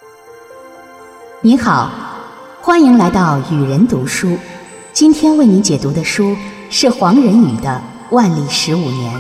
你好，欢迎来到与人读书。今天为你解读的书是黄仁宇的《万历15年》。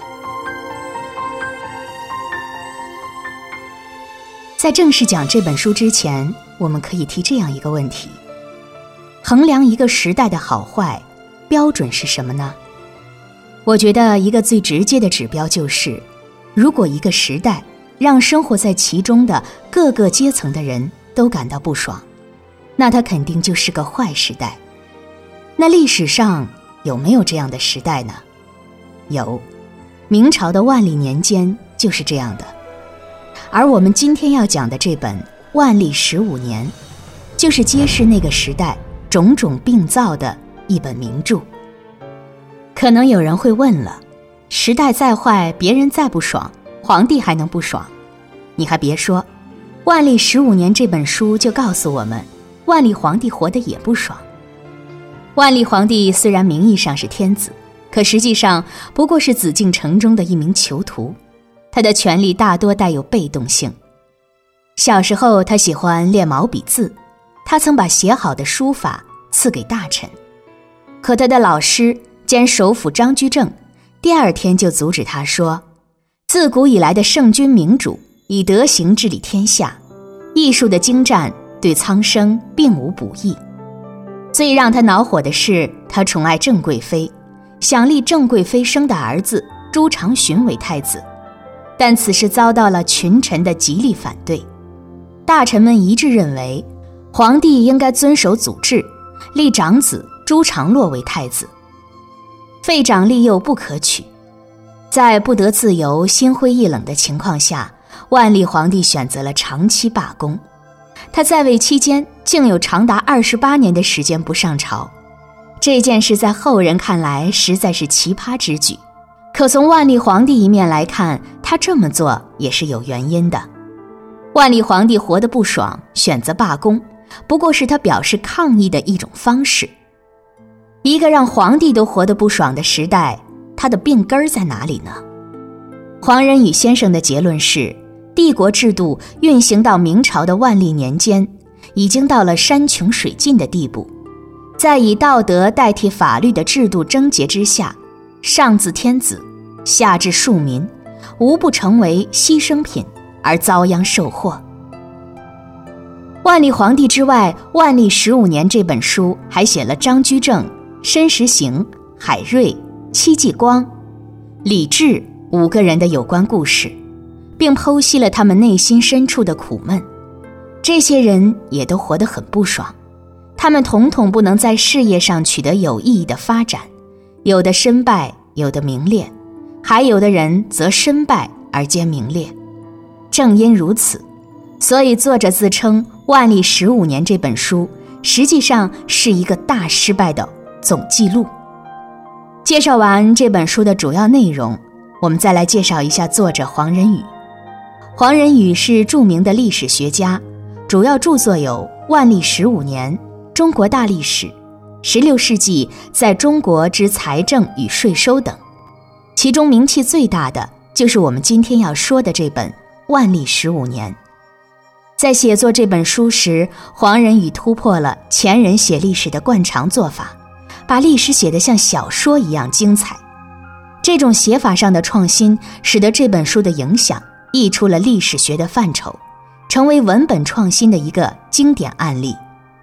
在正式讲这本书之前，我们可以提这样一个问题：衡量一个时代的好坏，标准是什么呢？我觉得一个最直接的指标就是，如果一个时代让生活在其中的各个阶层的人都感到不爽，那它肯定就是个坏时代。那历史上有没有这样的时代呢？有，明朝的万历年间就是这样的。而我们今天要讲的这本《万历15年》，就是揭示那个时代种种病灶的一本名著。可能有人会问了，时代再坏，别人再不爽，皇帝还能不爽？你还别说，《万历15年》这本书就告诉我们，万历皇帝活得也不爽。万历皇帝虽然名义上是天子，可实际上不过是紫禁城中的一名囚徒，他的权力大多带有被动性。小时候他喜欢练毛笔字，他曾把写好的书法赐给大臣，可他的老师兼首辅张居正第二天就阻止他说，自古以来的圣君明主以德行治理天下，艺术的精湛对苍生并无补益。最让他恼火的是，他宠爱郑贵妃，想立郑贵妃生的儿子朱常洵为太子，但此事遭到了群臣的极力反对。大臣们一致认为，皇帝应该遵守祖制，立长子朱常洛为太子，废长立幼不可取。在不得自由、心灰意冷的情况下，万历皇帝选择了长期罢工。他在位期间竟有长达28年的时间不上朝，这件事在后人看来实在是奇葩之举。可从万历皇帝一面来看，他这么做也是有原因的。万历皇帝活得不爽，选择罢工，不过是他表示抗议的一种方式。一个让皇帝都活得不爽的时代，它的病根在哪里呢？黄仁宇先生的结论是，帝国制度运行到明朝的万历年间，已经到了山穷水尽的地步。在以道德代替法律的制度症结之下，上自天子，下至庶民，无不成为牺牲品而遭殃受祸。万历皇帝之外，《万历15年》这本书还写了张居正、申时行、海瑞、戚继光、李治5个人的有关故事，并剖析了他们内心深处的苦闷。这些人也都活得很不爽，他们统统不能在事业上取得有意义的发展，有的身败，有的名裂，还有的人则身败而兼名裂。正因如此，所以作者自称《万历15年》这本书实际上是一个大失败的总记录。介绍完这本书的主要内容，我们再来介绍一下作者黄仁宇。黄仁宇是著名的历史学家，主要著作有《万历15年》、中国大历史、16世纪在中国之财政与税收等，其中名气最大的就是我们今天要说的这本《万历15年》。在写作这本书时，黄仁宇突破了前人写历史的惯常做法，把历史写得像小说一样精彩。这种写法上的创新，使得这本书的影响溢出了历史学的范畴，成为文本创新的一个经典案例。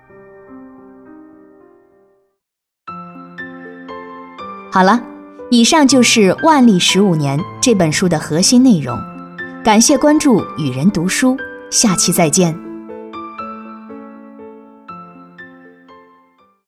好了，以上就是《万历15年》这本书的核心内容。感谢关注与人读书，下期再见。